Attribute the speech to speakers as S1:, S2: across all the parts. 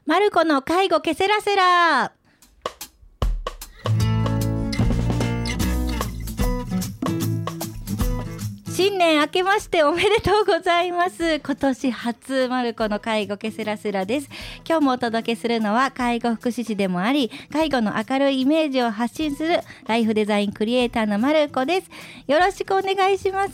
S1: マルコの介護ケセラセラ。新年明けましておめでとうございます。今年初マルコの介護ケセラセラです。今日もお届けするのは介護福祉士でもあり、介護の明るいイメージを発信するライフデザインクリエイターのマルコです。よろしくお願いします。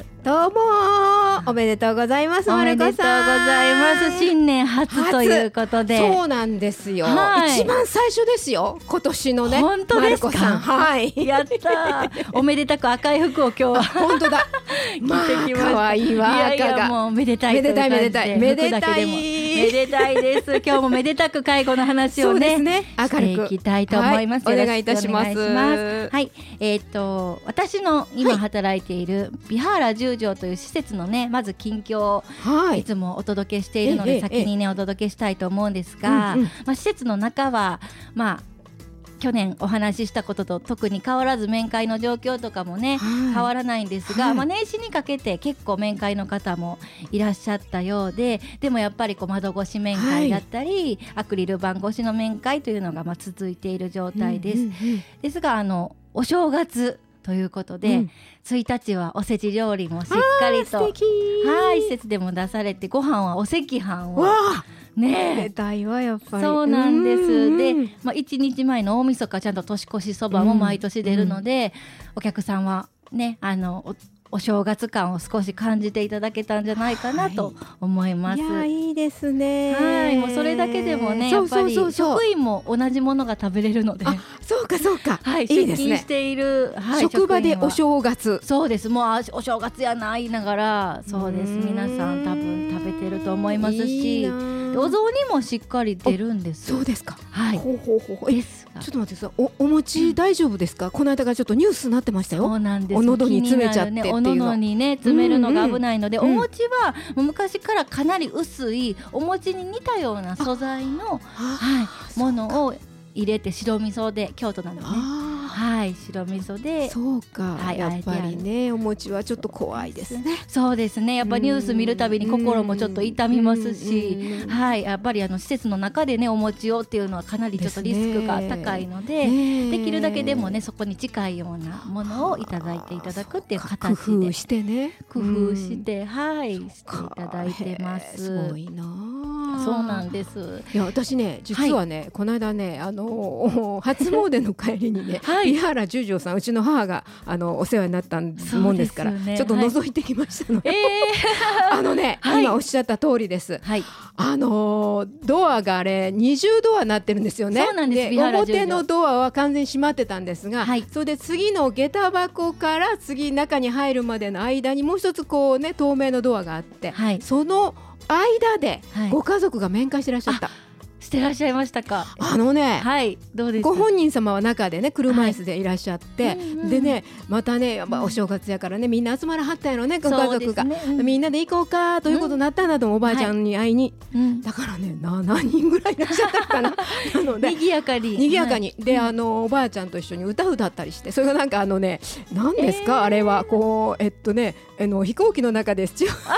S2: どうもおめでとうございます。マルコさん、
S1: おめでとうございます。新年初ということで。
S2: そうなんですよ、一番最初ですよ、今年のね。
S1: 本当ですか。
S2: マルコさん、はい、
S1: やったおめでたく赤い服を今日は
S2: 本当だ
S1: 着てきました。
S2: 可愛いわ。
S1: いやもうめでたいという感じで、
S2: めでたい
S1: めでたいです。今日もめでたく介護の話をね、していきたいと思います。
S2: はい、お願いいたします。
S1: はい、私の今働いているビハーラ10条という施設のね、まず近況をいつもお届けしているので、先にねお届けしたいと思うんですが、施設の中は去年お話ししたことと特に変わらず面会の状況とかもね、変わらないんですが、年始にかけて結構面会の方もいらっしゃったようで、でもやっぱり窓越し面会だったり、アクリル板越しの面会というのが続いている状態です。ですがお正月ということで、1日はおせち料理もしっかりと施設でも出されて、ご飯はお赤飯を
S2: ねえ、やっぱり
S1: そうなんです。で、1日前の大晦日ちゃんと年越しそばも毎年出るので、お客さんはねお正月感を少し感じていただけたんじゃないかなと思います。
S2: いや、いいですね。
S1: はい、もうそれだけでもね、やっぱり職員も同じものが食べれるので。
S2: そうかそうか、
S1: はい、
S2: いいですね。
S1: 出勤している、
S2: 職場でお正月。
S1: そうです。もうお正月やな言いながら、そうです。皆さん多分食べてると思いますし、お雑煮もしっかり出るんです。
S2: そうですか。
S1: はい。
S2: ですが、ちょっと待ってください。お餅大丈夫ですか？この間がちょっとニュースになってましたよ。
S1: そうなんです。
S2: お喉に詰めちゃってっていうの。
S1: お喉にね詰めるのが危ないので、お餅は昔からかなり薄いお餅に似たような素材のものを入れて、白味噌で、京都なのね。はい、白味噌で。
S2: そうか、やっぱりね、お餅はちょっと怖いですね。
S1: そうですね。やっぱニュース見るたびに心もちょっと痛みますし、はい、やっぱり施設の中でねお餅をっていうのはかなりちょっとリスクが高いので、できるだけでもねそこに近いようなものをいただいていただくっていう形で
S2: 工夫してね、
S1: 工夫してしていただいてます。
S2: すごいな。
S1: そうなんです。
S2: いや、私ね、実はね、この間ね、初詣の帰りにね、伊原十条さん、うちの母がお世話になったもんですから、ちょっと覗いてきましたので、今おっしゃった通りです。ドアがあれ二重ドアになってるんですよね。
S1: そうなんです。
S2: 表のドアは完全に閉まってたんですが、それで次の下駄箱から次中に入るまでの間にもう一つこうね、透明のドアがあって、その間でご家族が面会してらっしゃった。
S1: してらっしゃいましたか？どうです？
S2: ご本人様は中でね、車椅子でいらっしゃって、でね、またね、お正月やからね、みんな集まらはったやろね、ご家族が、みんなで行こうかということになったんだと、おばあちゃんに会いに、だからね、何人ぐらいいらっしゃったかななので、
S1: にぎやかに
S2: で、おばあちゃんと一緒に歌ったりして、それがなんか何ですか、あれはこう飛行機の中です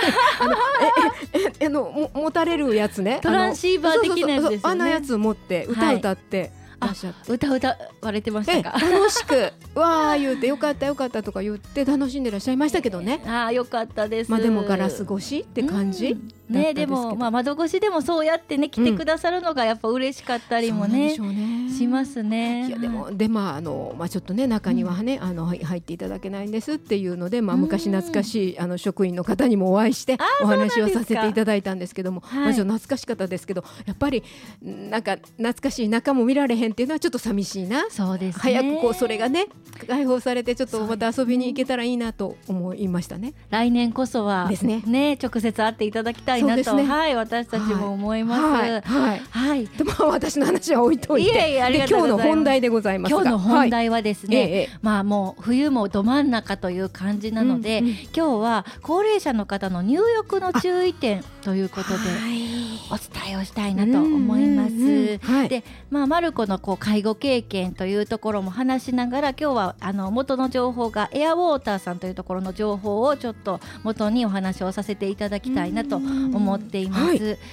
S2: 持たれるやつね、
S1: トランシーバー的なやつですよね。
S2: あんなやつを持って歌って
S1: 歌われてましたか？
S2: 楽しくわー言うて、よかったよかったとか言って楽しんでらっしゃいましたけどね。
S1: よかったです。
S2: でもガラス越しって感じ
S1: ね。でも窓越しでもそうやってね来てくださるのがやっぱ嬉しかったりもね、しますね。
S2: いやでもちょっとね、中にはね入っていただけないんですっていうので、昔懐かしい職員の方にもお会いしてお話をさせていただいたんですけども、ちょっと懐かしかったですけど、やっぱりなんか懐かしい中も見られへんっていうのはちょっと寂しいな。
S1: そうですね。
S2: 早くこうそれがね解放されて、ちょっとまた遊びに行けたらいいなと思いましたね。
S1: 来年こそは
S2: ですね、
S1: 直接会っていただきたいなと、私たちも思います。
S2: 私の話は置いといて、今日の本題でございますが、
S1: 今日の本題はですね、もう冬もど真ん中という感じなので、今日は高齢者の方の入浴の注意点ということでお伝えをしたいなと思います。で、マルコの介護経験というところも話しながら、今日は元の情報がエアウォーターさんというところの情報をちょっと元にお話をさせていただきたいなと思っています。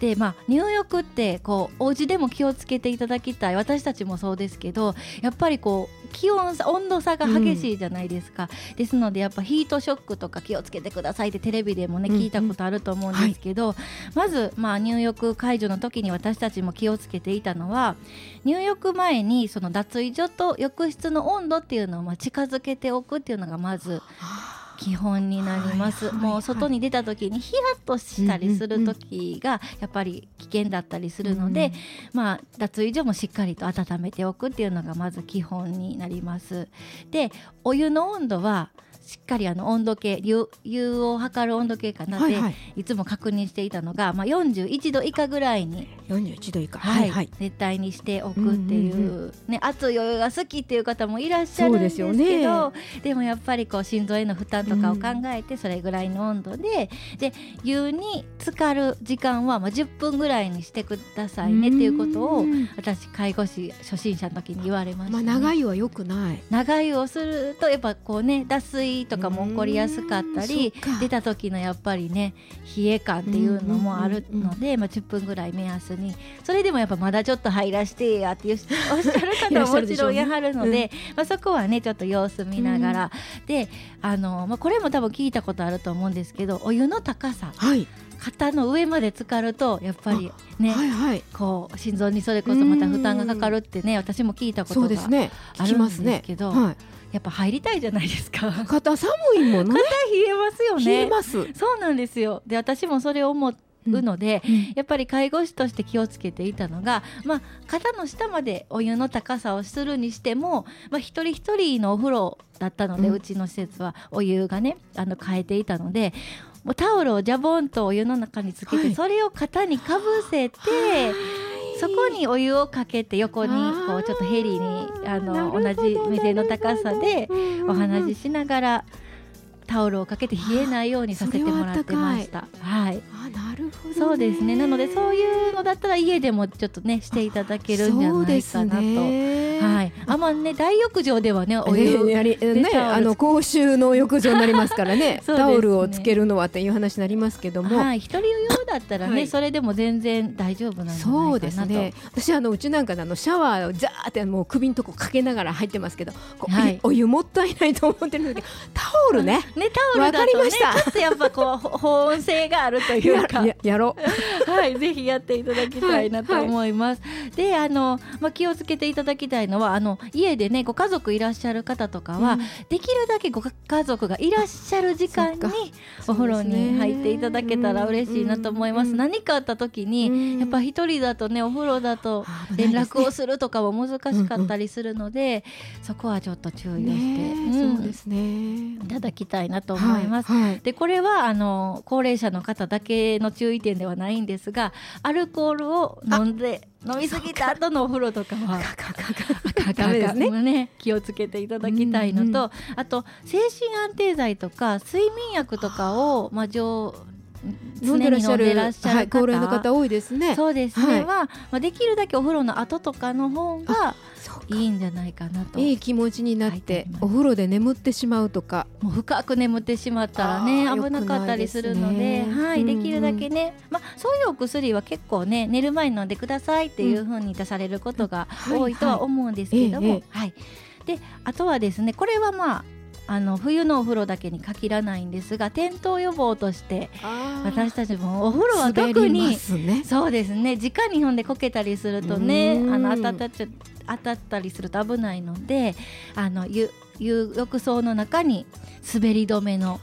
S1: で入浴ってお家でも気をつけていただきたい、私たちもそうですけど、やっぱり温度差が激しいじゃないですか、ですのでやっぱヒートショックとか気をつけてくださいってテレビでもね、聞いたことあると思うんですけど、まず入浴介助の時に私たちも気をつけていたのは、入浴前にその脱衣所と浴室の温度っていうのを近づけておくっていうのがまず基本になります。もう外に出た時にヒヤッとしたりする時がやっぱり危険だったりするので、脱衣所もしっかりと温めておくっていうのがまず基本になります。でお湯の温度はしっかり温度計、湯を測る温度計かなで、いつも確認していたのが、41度以下ぐらいに
S2: 41度以下、
S1: 絶対にしておくっていう、熱いお湯が好きっていう方もいらっしゃるんですけど、でもやっぱり心臓への負担とかを考えてそれぐらいの温度で、湯に浸かる時間は10分ぐらいにしてくださいねっていうことを私介護士初心者の時に言われましたね。
S2: 長い湯は良くない。
S1: 長い湯をするとやっぱ脱水とかも起こりやすかったり、出た時のやっぱりね冷え感っていうのもあるので、10分ぐらい目安に。それでもやっぱまだちょっと入らしてやっておっしゃる方ももちろんやはるので、そこはねちょっと様子見ながら、でこれも多分聞いたことあると思うんですけど、お湯の高さ、肩の上まで浸かるとやっぱりね、心臓にそれこそまた負担がかかるってね、私も聞いたことがあるんですけど、やっぱ入りたいじゃないですか。
S2: 肩寒いものね。
S1: 肩冷えますよね。
S2: 冷えます。
S1: そうなんですよ。で私もそれを思うので、やっぱり介護士として気をつけていたのが、肩の下までお湯の高さをするにしても、一人一人のお風呂だったので、うちの施設はお湯がね変えていたので、もうタオルをジャボンとお湯の中につけて、それを肩にかぶせて、そこにお湯をかけて横にちょっとヘリに同じ目線の高さでお話ししながらタオルをかけて冷えないようにさせてもらってました。
S2: なるほどね。
S1: そうですね。なのでそういうのだったら家でもちょっとねしていただけるんじゃないかなと。あんまね大浴場ではねお湯
S2: 公衆の浴場になりますからねタオルをつけるのはっていう話になりますけども、
S1: 一人用だったらね、それでも全然大丈夫なんじゃないかなと。
S2: そうですね。私うちなんかシャワーをザーってもう首のとこかけながら入ってますけど、お湯もったいないと思ってるんだけど、タオルね、
S1: タオルだとねちょっとやっぱ保温性があるというか
S2: やろ
S1: うぜひやっていただきたいなと思います。で気をつけていただきたいのは家でねご家族いらっしゃる方とかは、できるだけご家族がいらっしゃる時間にお風呂に入っていただけたら嬉しいなと思います。何かあった時にやっぱ一人だとねお風呂だと連絡をするとかも難しかったりするので、そこはちょっと注意をしていただきたいなと思います。でこれは高齢者の方だけの注意点ではないんですが、アルコールを飲みすぎた後のお風呂とかはダメですね。気をつけていただきたいのと、あと精神安定剤とか睡眠薬とかを常に飲んでらっしゃる方、
S2: 高齢の方多いですね。
S1: そうですね。できるだけお風呂の後とかの方がいいんじゃないかなと。
S2: いい気持ちになってお風呂で眠ってしまうとか、
S1: もう深く眠ってしまったらね危なかったりするので、できるだけね、そういうお薬は結構ね寝る前に飲んでくださいっていう風に出されることが多いとは思うんですけども、であとはですね、これは冬のお風呂だけに限らないんですが、転倒予防として私たちもお風呂は特に、そうですね、直に踏んでこけたりするとね当たったりすると危ないので、浴槽の中に滑り止めの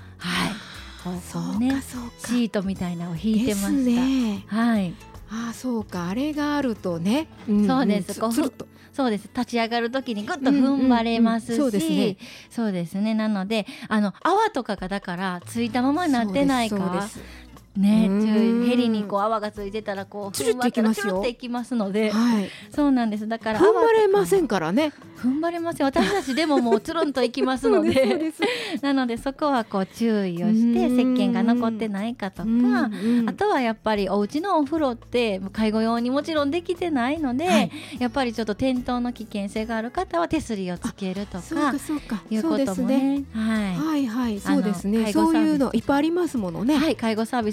S1: シートみたいなのを引いてました。
S2: そうか、あれがあるとね、
S1: そうです。そうです。立ち上がるときにぐっと踏ん張れますし、そうですね。なので泡とかがだからついたままになってないかね、ヘリに泡がついてたら踏ん張ったらチュルっていきますので、そうなんです。だから
S2: 踏ん張れませんからね。
S1: 踏ん張れません。私たちでももうつるんといきますのでなのでそこは注意をして石鹸が残ってないかとか、あとはやっぱりお家のお風呂って介護用にもちろんできてないので、やっぱりちょっと転倒の危険性がある方は手すりをつけるとかいうこともね、
S2: そうですね。そういうのいっぱいありますものね。
S1: 介護サービス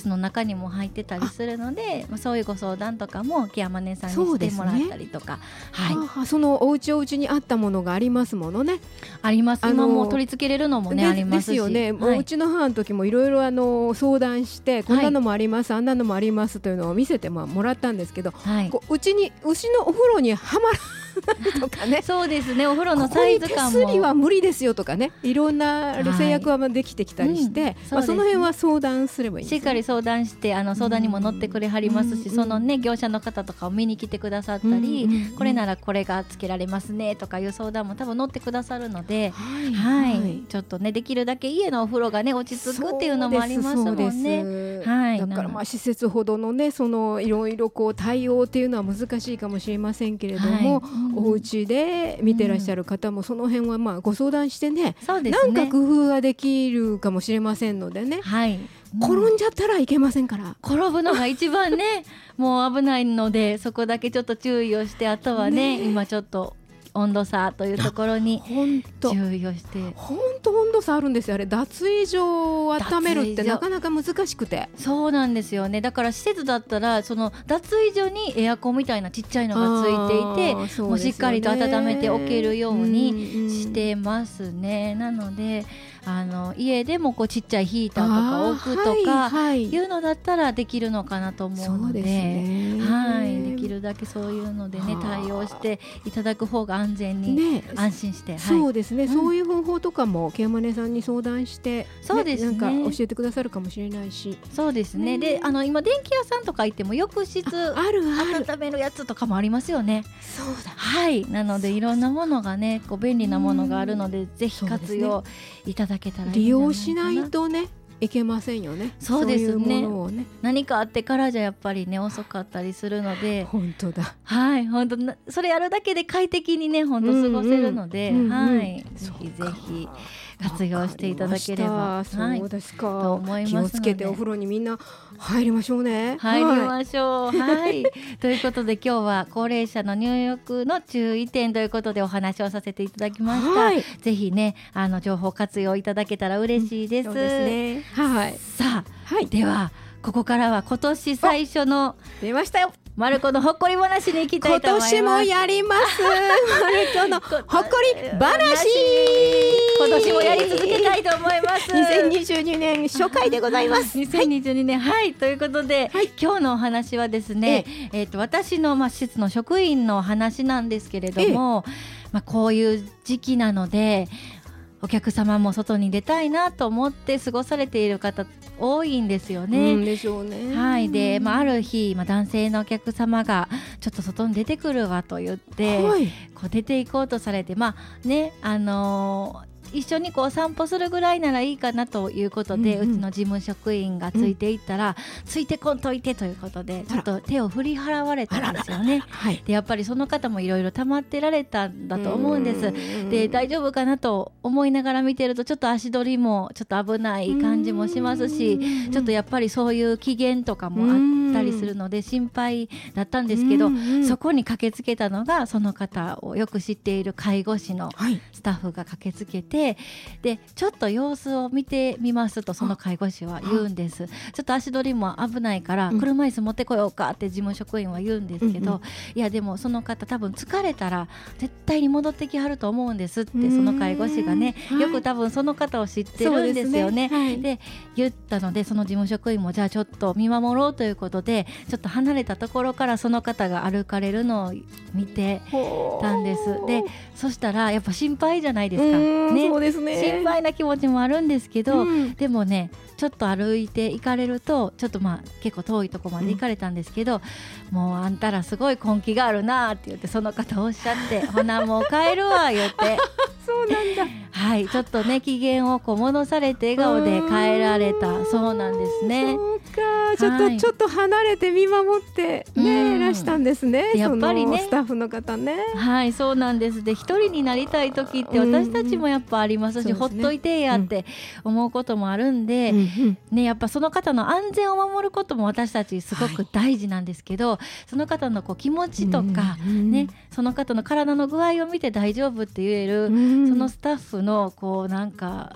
S1: の中にも入ってたりするので、そういうご相談とかもケアマネさんにしてもらったりとか、
S2: そのお家に合ったものがありますものね。
S1: あります。今もう取り付けれるのもねありますし。
S2: ですよね。うちの母の時もいろいろ相談して、こんなのもあります、あんなのもありますというのを見せてもらったんですけど、うちのお風呂にはまらとかね
S1: そうですね、お風呂のサイズ感も
S2: 手すりは無理ですよとかね、いろんな制約はできてきたりして、その辺は相談すればいいんですね。
S1: しっかり相談して相談にも乗ってくれはりますし、そのね業者の方とかを見に来てくださったり、これならこれがつけられますねとかいう相談も多分乗ってくださるので、ちょっとねできるだけ家のお風呂がね落ち着くっていうのもありますもんね。
S2: だから施設ほどのねいろいろ対応っていうのは難しいかもしれませんけれども、お家で見てらっしゃる方もその辺はご相談してね、なんか工夫ができるかもしれませんのでね、転んじゃったらいけませんから、
S1: 転ぶのが一番ねもう危ないので、そこだけちょっと注意をして、あとはね今ちょっと温度差というところに注意をして、
S2: 本当温度差あるんですよ。あれ脱衣所を温めるってなかなか難しくて。
S1: そうなんですよね。だから施設だったらその脱衣所にエアコンみたいなちっちゃいのがついていて、もうしっかりと温めておけるようにしてますね。なので家でもちっちゃいヒーターとか置くとかいうのだったらできるのかなと思うので、できるだけそういうのでね対応していただく方が安全に、安心して、
S2: そうですね、そういう方法とかもケアマネさんに相談して、
S1: そうですね、
S2: なんか教えてくださるかもしれないし。
S1: そうですね。で今電気屋さんとか行っても浴室温めるやつとかもありますよね。
S2: そうだ。
S1: なのでいろんなものがね便利なものがあるので、ぜひ活用いただけたらいいんじゃないかな。
S2: 利用しないとねいけませんよね。
S1: そうですね。何かあってからじゃやっぱりね遅かったりするので、
S2: 本当だ。
S1: 本当それやるだけで快適にね本当過ごせるので、ぜひぜひ活用していただければ、
S2: そうですか、
S1: と思いますので、
S2: 気をつけてお風呂にみんな入りましょうね。
S1: 入りましょう。ということで今日は高齢者の入浴の注意点ということでお話をさせていただきました。ぜひね情報活用いただけたら嬉しいです。
S2: そうですね。
S1: さあ、ではここからは今年最初の
S2: 出ましたよ、
S1: マルコのほっこり話に行きたいと思います。
S2: 今年もやりますマルコのほっこり話、
S1: 今年もやり続けたいと思います。
S2: 2022年初回でございます。
S1: 2022年ということで、今日のお話はですね、私の施設の職員の話なんですけれども、こういう時期なのでお客様も外に出たいなと思って過ごされている方多いんですよね。
S2: でしょうね。
S1: で、ある日、男性のお客様がちょっと外に出てくるわと言って、出て行こうとされて、一緒に散歩するぐらいならいいかなということで、うちの事務職員がついていったら、ついてこんといてということでちょっと手を振り払われたんですよね。でやっぱりその方もいろいろ溜まってられたんだと思うんです。で大丈夫かなと思いながら見てると、ちょっと足取りもちょっと危ない感じもしますし、ちょっとやっぱりそういう機嫌とかもあったりするので心配だったんですけど、そこに駆けつけたのがその方をよく知っている介護士のスタッフが駆けつけて、でちょっと様子を見てみますとその介護士は言うんです。ちょっと足取りも危ないから車椅子持ってこようかって事務職員は言うんですけど、いやでもその方多分疲れたら絶対に戻ってきはると思うんですって、その介護士がね、よく多分その方を知ってるんですよね。で言ったので、その事務職員もじゃあちょっと見守ろうということで、ちょっと離れたところからその方が歩かれるのを見てたんです。でそしたらやっぱ心配じゃないですかね。
S2: そうですね、
S1: 心配な気持ちもあるんですけど、でもねちょっと歩いて行かれるとちょっと結構遠いとこまで行かれたんですけど、もうあんたらすごい根気があるなって言ってその方おっしゃってほなもう帰るわ言って
S2: そうなんだ。
S1: ちょっとね機嫌を戻されて笑顔で帰られたそうなんですね。
S2: そうか、ちょっと離れて見守ってね、いらしたんですね。
S1: やっぱりね
S2: スタッフの方ね。
S1: そうなんです。で一人になりたい時って私たちもやっぱありますし、ほっといてやって思うこともあるんで、やっぱその方の安全を守ることも私たちすごく大事なんですけど、その方の気持ちとか、その方の体の具合を見て大丈夫って言える、そのスタッフのなんか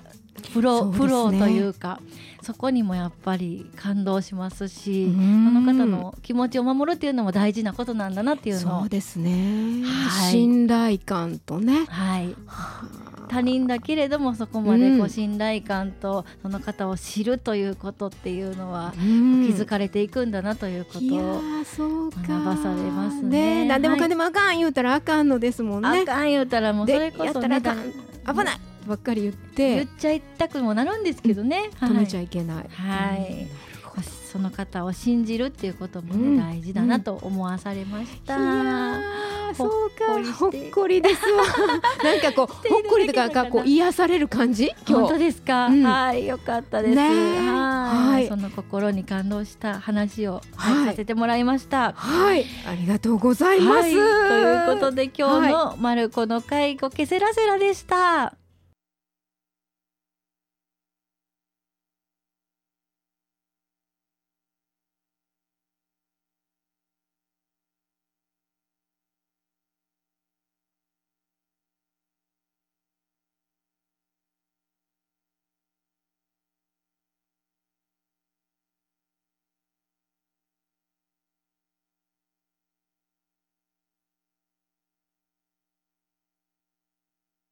S1: プロというか、そこにもやっぱり感動しますし、その方の気持ちを守るっていうのも大事なことなんだなっていうのを。
S2: そうですね、はい、信頼感とね、
S1: はい、他人だけれどもそこまで信頼感とその方を知るということっていうのは、気づかれていくんだなということを学ばされますね。
S2: 何でもかんでもあかん言うたらあかんのですもんね。
S1: あかん言うたらもうそれこそね、
S2: やったらあかん、危ないばっかり言っ
S1: ちゃいたくもなるんですけどね、
S2: 止めちゃいけない、
S1: はい、その方を信じるっていうこともね、大事だなと思わされました。
S2: いやそうか、ほっこりですわなんかこうほっこりとかこう癒される感じ。
S1: 本当ですか、はい、よかったです、はい、その心に感動した話を、させてもらいました。
S2: はい、ありがとうございます、
S1: ということで今日のマルコの介護ケセラセラでした。